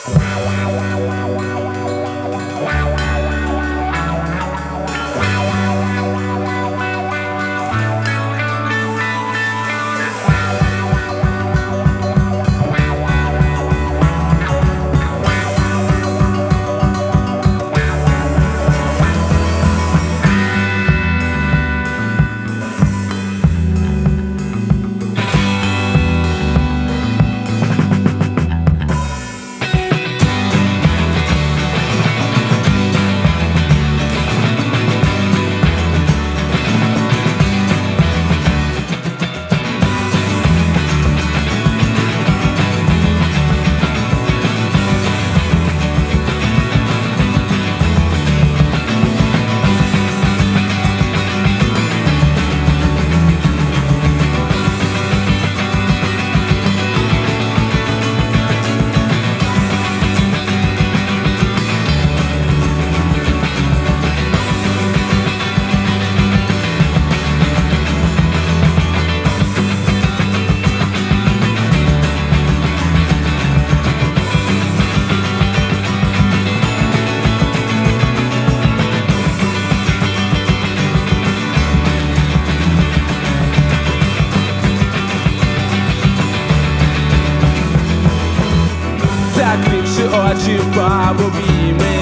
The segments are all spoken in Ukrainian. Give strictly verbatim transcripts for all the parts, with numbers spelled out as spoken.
Закривши очі в обійми,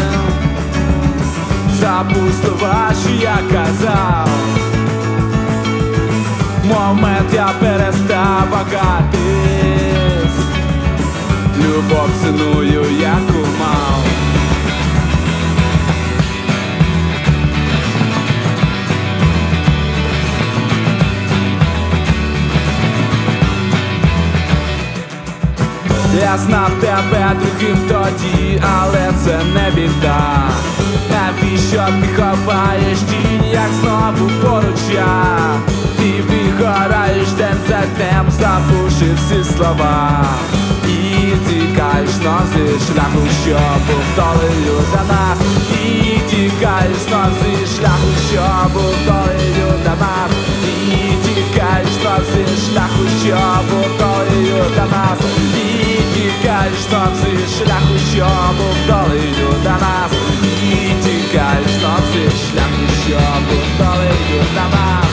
забув слова, що я казав. Момент я перестав вагатись, любов ціную, яку мав. Я знав тебе другим тоді, але це не біда. Навіщо ти ховаєш тінь, як знову поруч я? Ти вигораєш день за днем, забувши всі слова. І тікаєш знов зі шляху, що був долею для нас. І тікаєш знов зі шляху, що був долею для нас. І тікаєш знов зі шляху, що був долею для нас. Тікаєш знов зі шляху, що був долею для нас. І тікаєш знов зі шляху, що був долею для нас.